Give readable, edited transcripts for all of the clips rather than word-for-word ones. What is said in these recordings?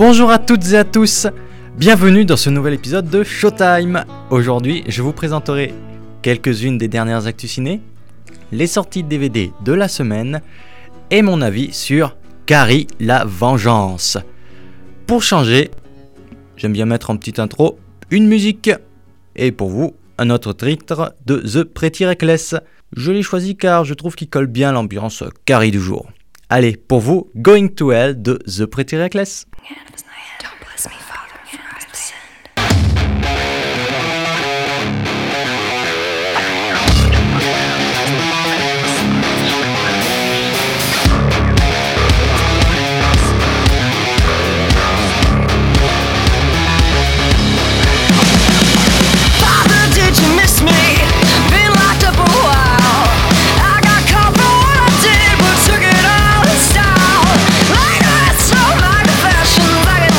Bonjour à toutes et à tous, bienvenue dans ce nouvel épisode de Showtime. Aujourd'hui, je vous présenterai quelques-unes des dernières actus ciné, les sorties de DVD de la semaine et mon avis sur Carrie la Vengeance. Pour changer, j'aime bien mettre en petite intro une musique et pour vous, un autre titre de The Pretty Reckless. Je l'ai choisi car je trouve qu'il colle bien à l'ambiance Carrie du jour. Allez, pour vous, Going to Hell de The Pretty Reckless. Took it all in style. Later I saw my confessions. I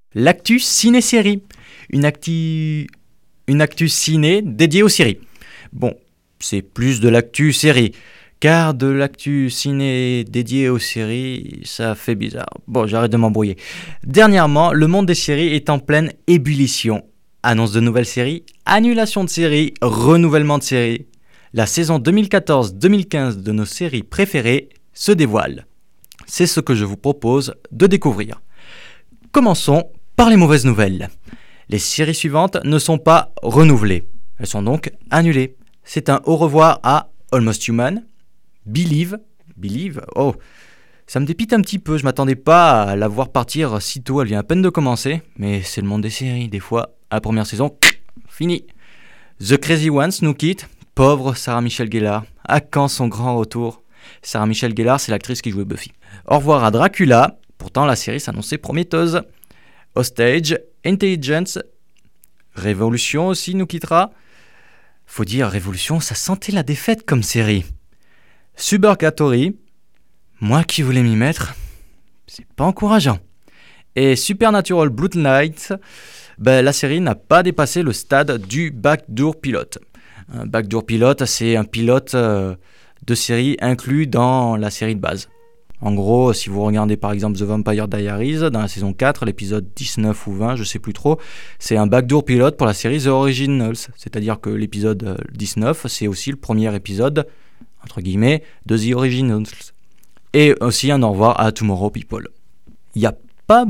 l'actu ciné-série. Une actu ciné dédiée aux séries. Bon, c'est plus de l'actu série, car de l'actu ciné dédiée aux séries, ça fait bizarre. Bon, j'arrête de m'embrouiller. Dernièrement, le monde des séries est en pleine ébullition. Annonce de nouvelles séries, annulation de séries, renouvellement de séries. La saison 2014-2015 de nos séries préférées se dévoile. C'est ce que je vous propose de découvrir. Commençons par les mauvaises nouvelles. Les séries suivantes ne sont pas renouvelées. Elles sont donc annulées. C'est un au revoir à Almost Human, Believe, oh, ça me dépite un petit peu, je m'attendais pas à la voir partir si tôt, elle vient à peine de commencer, mais c'est le monde des séries, des fois, à la première saison, fini. The Crazy Ones nous quitte, pauvre Sarah Michelle Gellar, à quand son grand retour? Sarah Michelle Gellar, c'est l'actrice qui jouait Buffy. Au revoir à Dracula, pourtant la série s'annonçait prometteuse. Hostage, Intelligence, Révolution aussi nous quittera. Faut dire, Révolution, ça sentait la défaite comme série. Suburgatory, moi qui voulais m'y mettre, c'est pas encourageant. Et Supernatural Bloodline, la série n'a pas dépassé le stade du backdoor pilote. Un backdoor pilote, c'est un pilote de série inclus dans la série de base. En gros, si vous regardez par exemple The Vampire Diaries, dans la saison 4, l'épisode 19 ou 20, je sais plus trop, c'est un backdoor pilote pour la série The Originals. C'est-à-dire que l'épisode 19, c'est aussi le premier épisode, entre guillemets, de The Originals. Et aussi un au revoir à Tomorrow People. Il n'y a pas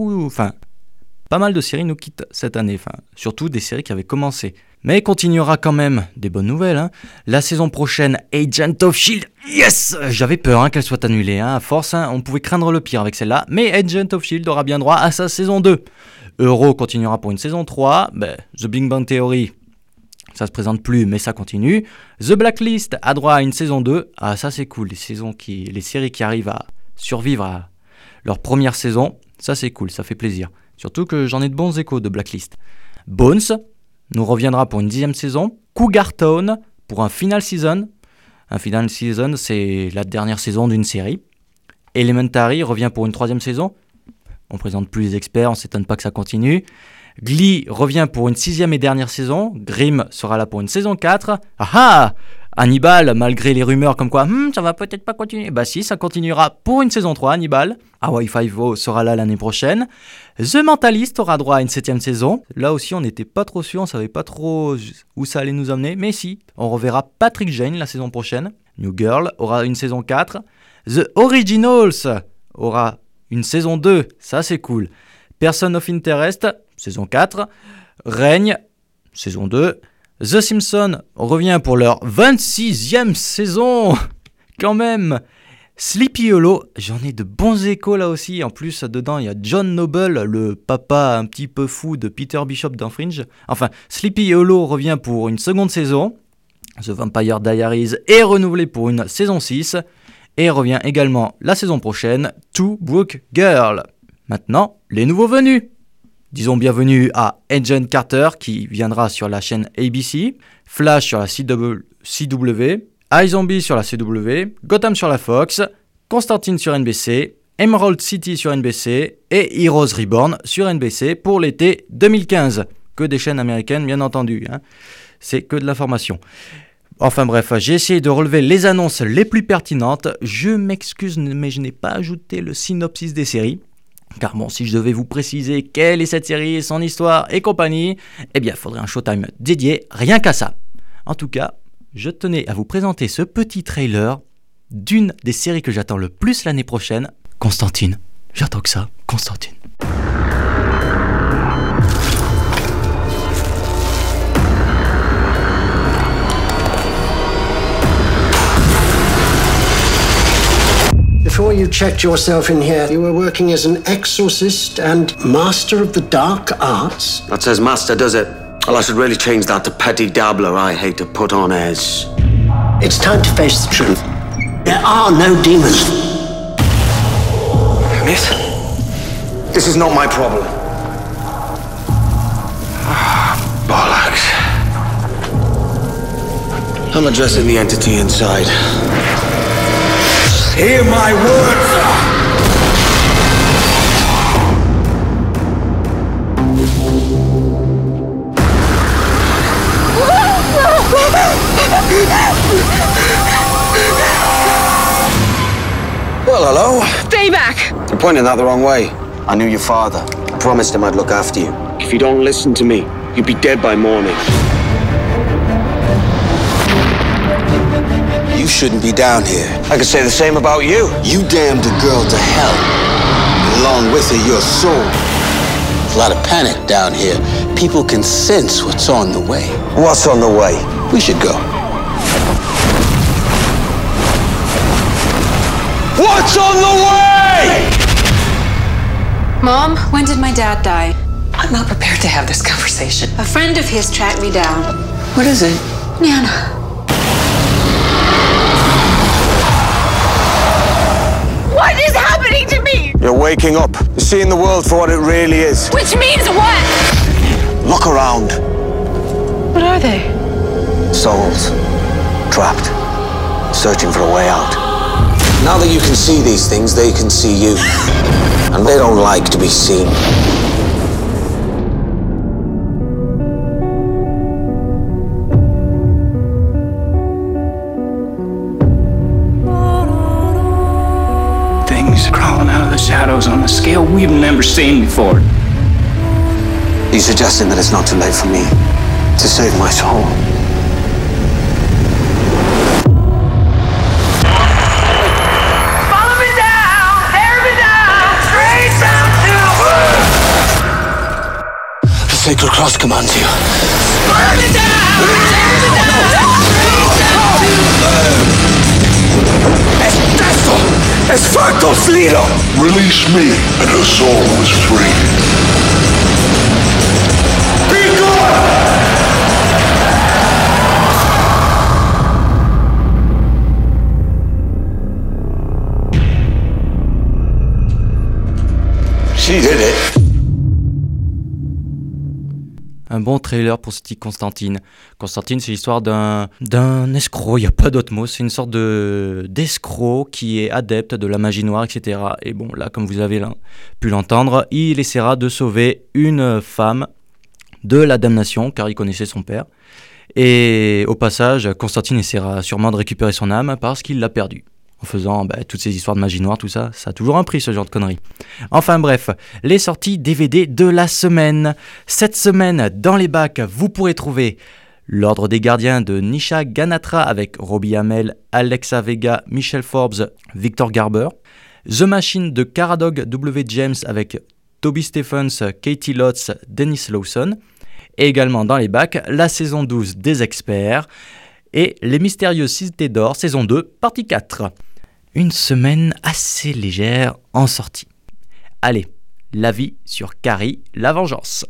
mal de séries nous quittent cette année, surtout des séries qui avaient commencé. Mais continuera quand même des bonnes nouvelles. La saison prochaine, Agent of S.H.I.E.L.D. Yes! J'avais peur qu'elle soit annulée. À force, on pouvait craindre le pire avec celle-là. Mais Agent of S.H.I.E.L.D. aura bien droit à sa saison 2. Euro continuera pour une saison 3. The Big Bang Theory, ça se présente plus, mais ça continue. The Blacklist a droit à une saison 2. Ah, ça c'est cool. Les séries qui arrivent à survivre à leur première saison, ça c'est cool, ça fait plaisir. Surtout que j'en ai de bons échos de Blacklist. Bones nous reviendra pour une 10e saison. Cougar Town pour un final season. Un final season, c'est la dernière saison d'une série. Elementary revient pour une 3e saison. On présente plus les experts, on s'étonne pas que ça continue. Glee revient pour une 6e et dernière saison. Grimm sera là pour une saison 4. Ah! Hannibal, malgré les rumeurs comme quoi ça va peut-être pas continuer. Si, ça continuera pour une saison 3, Hannibal. Hawaii Five-O sera là l'année prochaine. The Mentalist aura droit à une 7e saison. Là aussi, on n'était pas trop sûr, on savait pas trop où ça allait nous amener. Mais si, on reverra Patrick Jane la saison prochaine. New Girl aura une saison 4. The Originals aura une saison 2. Ça, c'est cool. Person of Interest, saison 4. Règne, saison 2. The Simpsons revient pour leur 26e saison. Quand même. Sleepy Hollow, j'en ai de bons échos là aussi. En plus, dedans, il y a John Noble, le papa un petit peu fou de Peter Bishop dans Fringe. Enfin, Sleepy Hollow revient pour une seconde saison. The Vampire Diaries est renouvelé pour une saison 6. Et revient également la saison prochaine, Two Broke Girl. Maintenant, les nouveaux venus. Disons bienvenue à Agent Carter qui viendra sur la chaîne ABC, Flash sur la CW, iZombie sur la CW, Gotham sur la Fox, Constantine sur NBC, Emerald City sur NBC et Heroes Reborn sur NBC pour l'été 2015. Que des chaînes américaines bien entendu, c'est que de l'information. Enfin bref, j'ai essayé de relever les annonces les plus pertinentes. Je m'excuse mais je n'ai pas ajouté le synopsis des séries. Car bon, si je devais vous préciser quelle est cette série, son histoire et compagnie, il faudrait un Showtime dédié rien qu'à ça. En tout cas, je tenais à vous présenter ce petit trailer d'une des séries que j'attends le plus l'année prochaine, Constantine. J'attends que ça, Constantine. Before you checked yourself in here, you were working as an exorcist and master of the dark arts? That says master, does it? Well, I should really change that to petit dabbler. I hate to put on airs. It's time to face the truth. There are no demons. Miss? This is not my problem. Bollocks. I'm addressing the entity inside. Hear my words! Well, hello. Stay back! You're pointing that the wrong way. I knew your father. I promised him I'd look after you. If you don't listen to me, you'll be dead by morning. You shouldn't be down here. I could say the same about you. You damned a girl to hell. Along with her, your soul. There's a lot of panic down here. People can sense what's on the way. What's on the way? We should go. What's on the way? Mom, when did my dad die? I'm not prepared to have this conversation. A friend of his tracked me down. What is it? Nana. What is happening to me? You're waking up. You're seeing the world for what it really is. Which means what? Look around. What are they? Souls. Trapped. Searching for a way out. Now that you can see these things, they can see you. And they don't like to be seen. Things crawling out of the shadows on a scale we've never seen before. Are you suggesting that it's not too late for me to save my soul? Follow me down! Tear me down! Straight down to the woods! The sacred cross commands you. Burn me down! Tear me down! Straight down to Es testo! Es facto flido! Release me, and her soul was free. Be gone! She did it. Un bon trailer pour ce petit Constantine. Constantine, c'est l'histoire d'un escroc, il n'y a pas d'autre mot. C'est une sorte d'escroc qui est adepte de la magie noire, etc. Et bon, là, comme vous avez pu l'entendre, il essaiera de sauver une femme de la damnation, car il connaissait son père. Et au passage, Constantine essaiera sûrement de récupérer son âme parce qu'il l'a perdue. En faisant toutes ces histoires de magie noire, tout ça, ça a toujours un prix, ce genre de conneries. Enfin bref, les sorties DVD de la semaine. Cette semaine, dans les bacs, vous pourrez trouver L'Ordre des Gardiens de Nisha Ganatra avec Robbie Amell, Alexa Vega, Michelle Forbes, Victor Garber. The Machine de Caradog W. James avec Toby Stephens, Katie Lotz, Dennis Lawson. Et également dans les bacs, la saison 12 des Experts et Les Mystérieuses Cités d'Or, saison 2, partie 4. Une semaine assez légère en sortie. Allez, l'avis sur Carrie, la vengeance.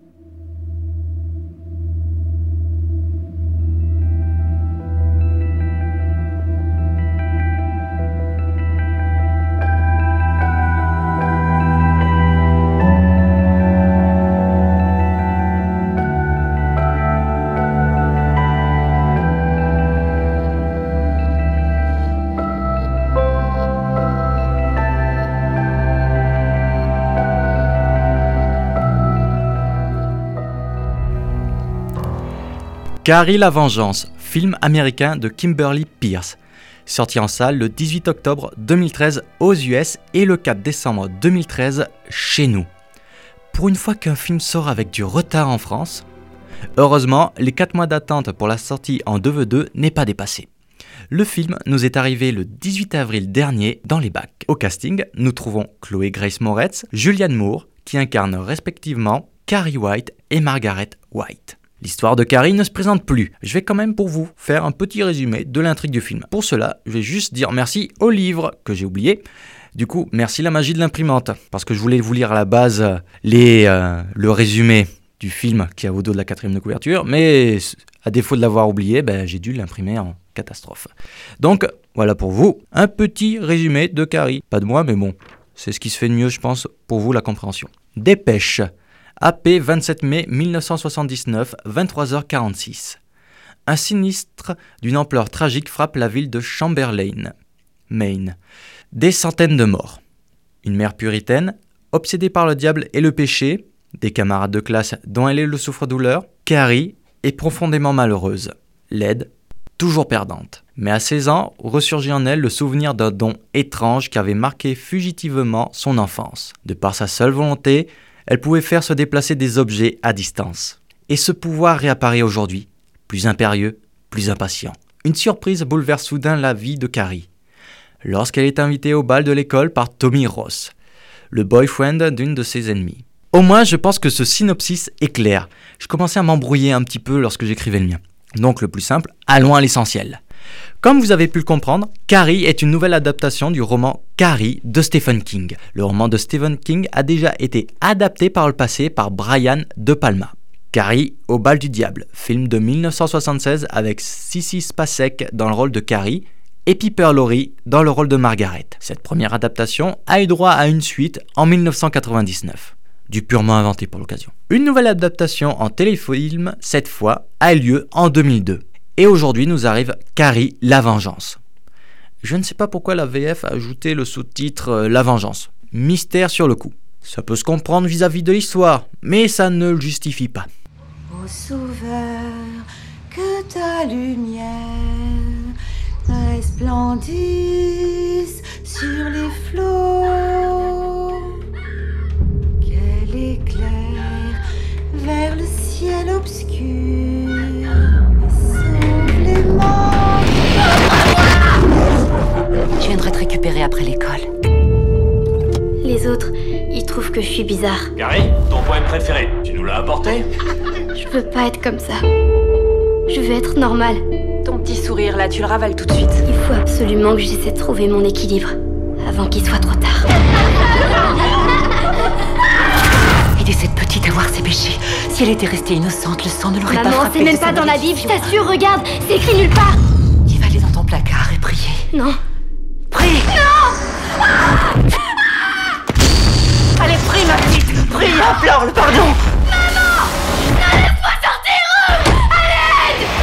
Carrie la vengeance, film américain de Kimberly Peirce, sorti en salle le 18 octobre 2013 aux US et le 4 décembre 2013 chez nous. Pour une fois qu'un film sort avec du retard en France, heureusement, les 4 mois d'attente pour la sortie en 2v2 n'est pas dépassé. Le film nous est arrivé le 18 avril dernier dans les bacs. Au casting, nous trouvons Chloé Grace Moretz, Julianne Moore, qui incarnent respectivement Carrie White et Margaret White. L'histoire de Carrie ne se présente plus. Je vais quand même pour vous faire un petit résumé de l'intrigue du film. Pour cela, je vais juste dire merci au livre que j'ai oublié. Du coup, merci la magie de l'imprimante, parce que je voulais vous lire à la base le résumé du film qui est au dos de la 4e de couverture, mais à défaut de l'avoir oublié, j'ai dû l'imprimer en catastrophe. Donc, voilà pour vous, un petit résumé de Carrie. Pas de moi, mais bon, c'est ce qui se fait de mieux, je pense, pour vous, la compréhension. Dépêche. AP 27 mai 1979, 23h46. Un sinistre d'une ampleur tragique frappe la ville de Chamberlain, Maine. Des centaines de morts. Une mère puritaine, obsédée par le diable et le péché, des camarades de classe dont elle est le souffre-douleur, Carrie est profondément malheureuse, laide, toujours perdante. Mais à 16 ans, ressurgit en elle le souvenir d'un don étrange qui avait marqué fugitivement son enfance. De par sa seule volonté, elle pouvait faire se déplacer des objets à distance. Et ce pouvoir réapparaît aujourd'hui, plus impérieux, plus impatient. Une surprise bouleverse soudain la vie de Carrie, lorsqu'elle est invitée au bal de l'école par Tommy Ross, le boyfriend d'une de ses ennemies. Au moins, je pense que ce synopsis est clair. Je commençais à m'embrouiller un petit peu lorsque j'écrivais le mien. Donc le plus simple, allons à l'essentiel. Comme vous avez pu le comprendre, Carrie est une nouvelle adaptation du roman Carrie de Stephen King. Le roman de Stephen King a déjà été adapté par le passé par Brian De Palma. Carrie au bal du diable, film de 1976 avec Sissy Spacek dans le rôle de Carrie et Piper Laurie dans le rôle de Margaret. Cette première adaptation a eu droit à une suite en 1999. Du purement inventé pour l'occasion. Une nouvelle adaptation en téléfilm, cette fois, a eu lieu en 2002. Et aujourd'hui nous arrive Carrie, la vengeance. Je ne sais pas pourquoi la VF a ajouté le sous-titre La vengeance. Mystère sur le coup. Ça peut se comprendre vis-à-vis de l'histoire, mais ça ne le justifie pas. Ô sauveur, que ta lumière resplendisse sur les flots, qu'elle éclaire vers le ciel obscur et sauve les morts. Je viendrai te récupérer après l'école. Les autres, ils trouvent que je suis bizarre. Carrie, ton poème préféré, tu nous l'as apporté? Je veux pas être comme ça. Je veux être normale. Ton petit sourire là, tu le ravales tout de suite. Il faut absolument que j'essaie de trouver mon équilibre avant qu'il soit trop tard. Aider cette petite à voir ses péchés. Si elle était restée innocente, le sang ne l'aurait pas frappée. Maman, c'est même pas dans la Bible, je t'assure, regarde, c'est écrit nulle part. Tu vas aller dans ton placard et prier. Non. Prie. Non. Allez, prie ma petite, prie, implore le pardon. Maman, non, laisse-moi sortir. À l'aide.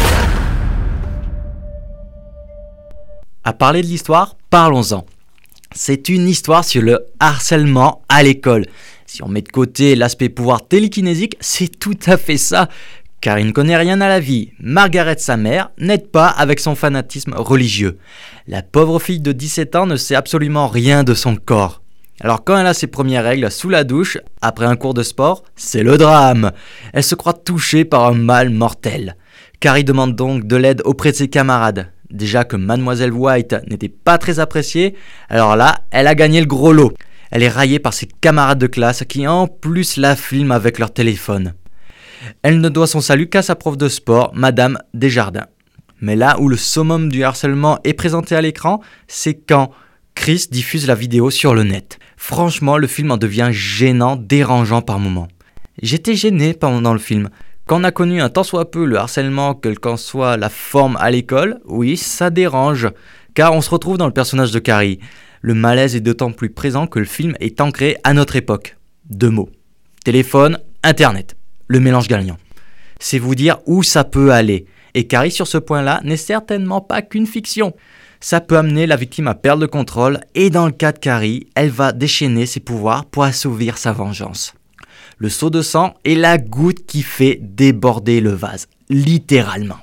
À parler de l'histoire, parlons-en. C'est une histoire sur le harcèlement à l'école. Si on met de côté l'aspect pouvoir télékinésique, c'est tout à fait ça. Car il ne connaît rien à la vie. Margaret, sa mère, n'aide pas avec son fanatisme religieux. La pauvre fille de 17 ans ne sait absolument rien de son corps. Alors quand elle a ses premières règles sous la douche, après un cours de sport, c'est le drame. Elle se croit touchée par un mal mortel. Carrie demande donc de l'aide auprès de ses camarades. Déjà que Mademoiselle White n'était pas très appréciée, alors là, elle a gagné le gros lot. Elle est raillée par ses camarades de classe qui en plus la filment avec leur téléphone. Elle ne doit son salut qu'à sa prof de sport, Madame Desjardins. Mais là où le summum du harcèlement est présenté à l'écran, c'est quand Chris diffuse la vidéo sur le net. Franchement, le film en devient gênant, dérangeant par moments. J'étais gêné pendant le film. Quand on a connu un tant soit peu le harcèlement, quelle qu'en soit la forme à l'école, oui, ça dérange. Car on se retrouve dans le personnage de Carrie. Le malaise est d'autant plus présent que le film est ancré à notre époque. 2 mots. Téléphone, Internet. Le mélange gagnant. C'est vous dire où ça peut aller. Et Carrie, sur ce point-là, n'est certainement pas qu'une fiction. Ça peut amener la victime à perdre le contrôle, et dans le cas de Carrie, elle va déchaîner ses pouvoirs pour assouvir sa vengeance. Le seau de sang est la goutte qui fait déborder le vase, littéralement.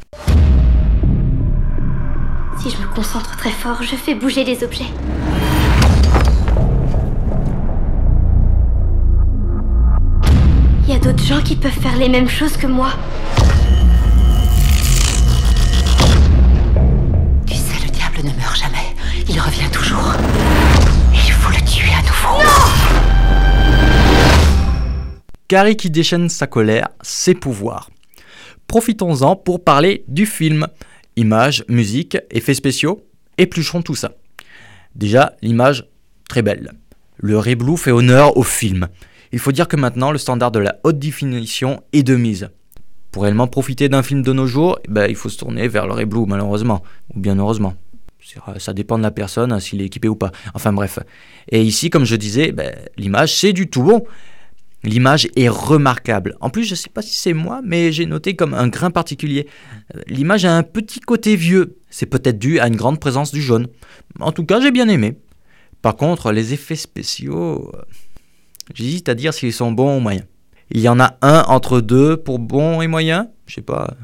Si je me concentre très fort, je fais bouger les objets. Il y a d'autres gens qui peuvent faire les mêmes choses que moi. Tu sais, le diable ne meurt jamais. Il revient toujours. Il faut le tuer à nouveau. Non! Carrie qui déchaîne sa colère, ses pouvoirs. Profitons-en pour parler du film. Images, musique, effets spéciaux, éplucherons tout ça. Déjà, l'image, très belle. Le reblue fait honneur au film. Il faut dire que maintenant, le standard de la haute définition est de mise. Pour réellement profiter d'un film de nos jours, il faut se tourner vers le reblue, malheureusement, ou bien heureusement. Ça dépend de la personne, s'il est équipé ou pas. Enfin bref. Et ici, comme je disais, l'image, c'est du tout bon. L'image est remarquable. En plus, je ne sais pas si c'est moi, mais j'ai noté comme un grain particulier. L'image a un petit côté vieux. C'est peut-être dû à une grande présence du jaune. En tout cas, j'ai bien aimé. Par contre, les effets spéciaux, j'hésite à dire s'ils sont bons ou moyens. Il y en a un entre deux pour bon et moyen. Je sais pas,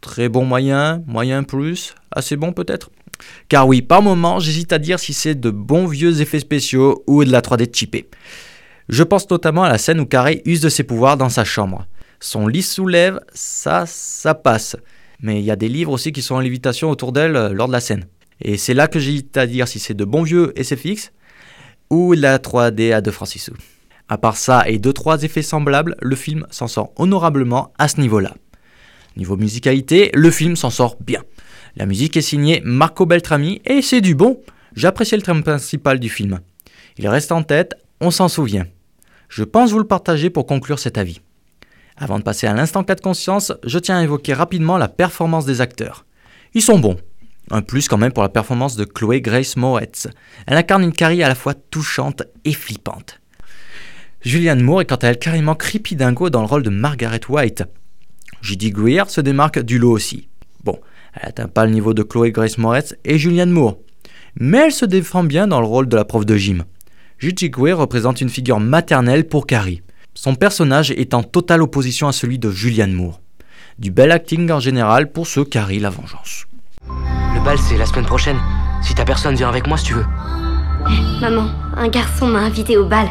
Très bon moyen, moyen plus, assez bon peut-être. Car oui, par moments, j'hésite à dire si c'est de bons vieux effets spéciaux ou de la 3D cheapée. Je pense notamment à la scène où Carrie use de ses pouvoirs dans sa chambre. Son lit se soulève, ça passe. Mais il y a des livres aussi qui sont en lévitation autour d'elle lors de la scène. Et c'est là que j'hésite à dire si c'est de bons vieux SFX ou de la 3D à 2 francs 6 sous. À part ça et 2-3 effets semblables, le film s'en sort honorablement à ce niveau-là. Niveau musicalité, le film s'en sort bien. La musique est signée Marco Beltrami et c'est du bon. J'apprécie le thème principal du film. Il reste en tête, on s'en souvient. Je pense vous le partager pour conclure cet avis. Avant de passer à l'instant 4 conscience, je tiens à évoquer rapidement la performance des acteurs. Ils sont bons. Un plus quand même pour la performance de Chloé Grace Moretz. Elle incarne une Carrie à la fois touchante et flippante. Julianne Moore est quant à elle carrément creepy dingo dans le rôle de Margaret White. Judy Greer se démarque du lot aussi. Bon, elle n'atteint pas le niveau de Chloé Grace Moretz et Julianne Moore, mais elle se défend bien dans le rôle de la prof de gym. Judy Greer représente une figure maternelle pour Carrie, son personnage est en totale opposition à celui de Julianne Moore. Du bel acting en général pour ce Carrie la vengeance. Le bal c'est la semaine prochaine. Si t'as personne, viens avec moi si tu veux. Maman, un garçon m'a invité au bal.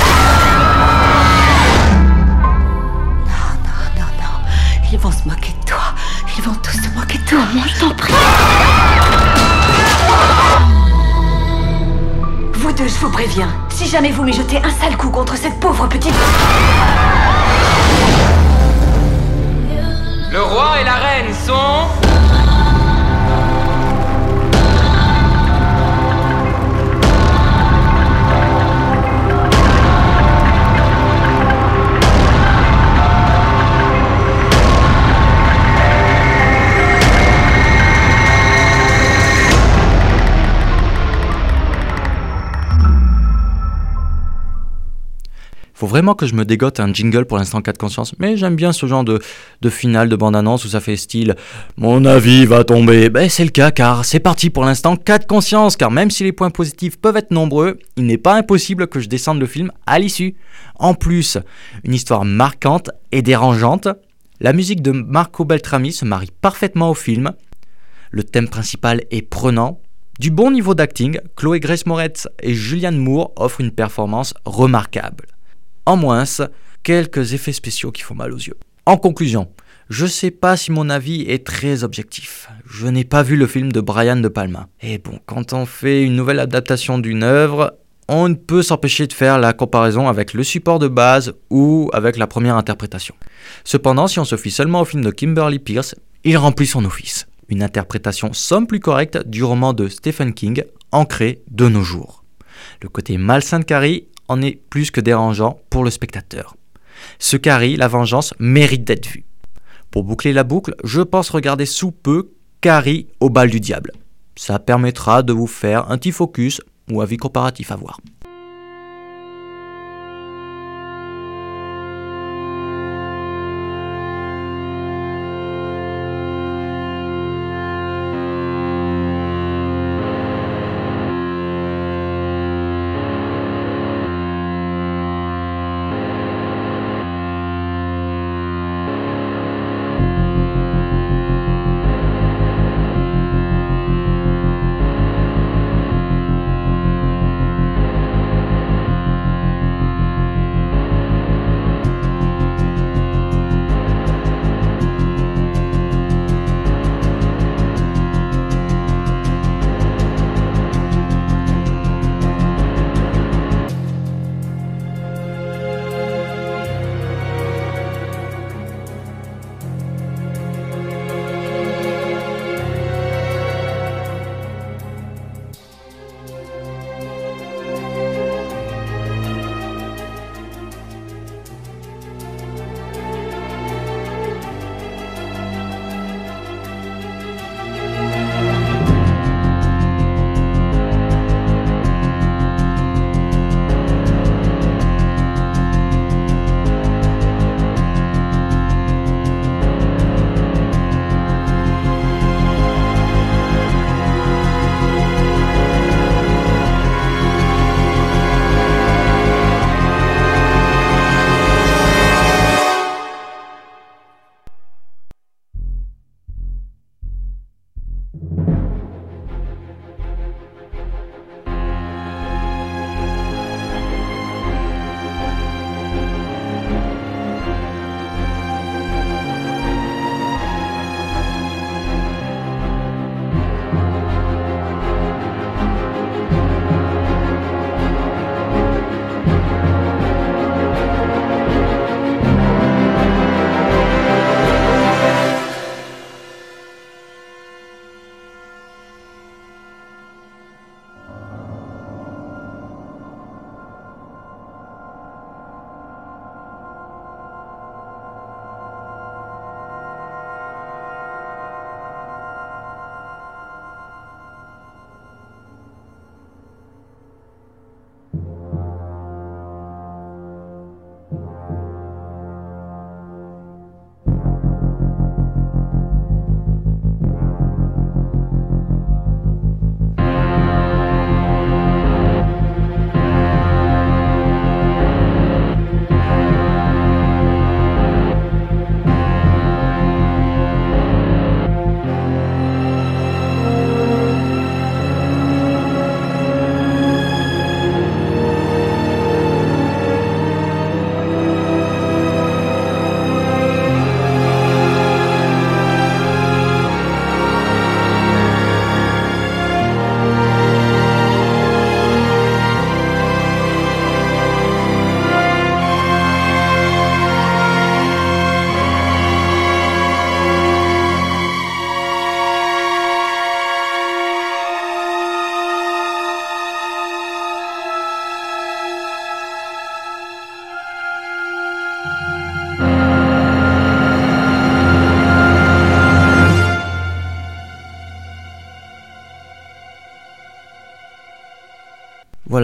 Non. Ils vont se moquer de toi. Ils vont tous se moquer de toi. Maman, je t'en prie. Vous deux, je vous préviens. Si jamais vous me jetez un sale coup contre cette pauvre petite... Le roi et la reine sont... Faut vraiment que je me dégote un jingle pour l'instant 4 conscience, mais j'aime bien ce genre de finale de bande-annonce où ça fait style « Mon avis va tomber ». Ben c'est le cas car c'est parti pour l'instant 4 conscience, car même si les points positifs peuvent être nombreux, il n'est pas impossible que je descende le film à l'issue. En plus, une histoire marquante et dérangeante, la musique de Marco Beltrami se marie parfaitement au film, le thème principal est prenant, du bon niveau d'acting, Chloé Grace Moretz et Julianne Moore offrent une performance remarquable. En moins, quelques effets spéciaux qui font mal aux yeux. En conclusion, je sais pas si mon avis est très objectif. Je n'ai pas vu le film de Brian De Palma. Et bon, quand on fait une nouvelle adaptation d'une œuvre, on ne peut s'empêcher de faire la comparaison avec le support de base ou avec la première interprétation. Cependant, si on se fie seulement au film de Kimberly Peirce, il remplit son office. Une interprétation somme plus correcte du roman de Stephen King, ancré de nos jours. Le côté malsain de Carrie en est plus que dérangeant pour le spectateur. Ce Carrie, la vengeance, mérite d'être vu. Pour boucler la boucle, je pense regarder sous peu Carrie au bal du diable. Ça permettra de vous faire un petit focus ou avis comparatif à voir.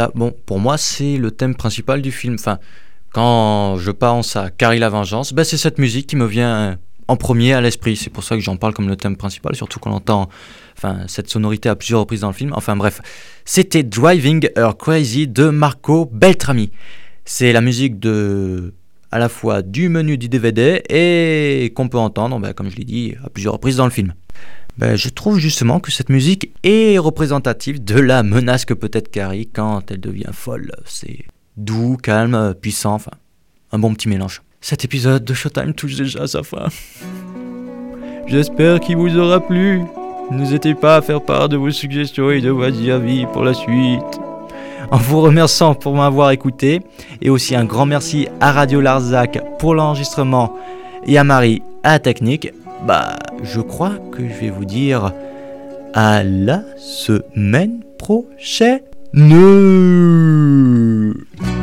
voilà, bon, pour moi, c'est le thème principal du film. Enfin, quand je pense à Carrie la Vengeance, c'est cette musique qui me vient en premier à l'esprit. C'est pour ça que j'en parle comme le thème principal, surtout qu'on entend cette sonorité à plusieurs reprises dans le film. Enfin bref, c'était Driving Her Crazy de Marco Beltrami. C'est la musique à la fois du menu du DVD et qu'on peut entendre, comme je l'ai dit, à plusieurs reprises dans le film. Je trouve justement que cette musique est représentative de la menace que peut être Carrie quand elle devient folle. C'est doux, calme, puissant, un bon petit mélange. Cet épisode de Showtime touche déjà à sa fin. J'espère qu'il vous aura plu. N'hésitez pas à faire part de vos suggestions et de vos avis pour la suite. En vous remerciant pour m'avoir écouté, et aussi un grand merci à Radio Larzac pour l'enregistrement et à Marie à la technique, je crois que je vais vous dire à la semaine prochaine.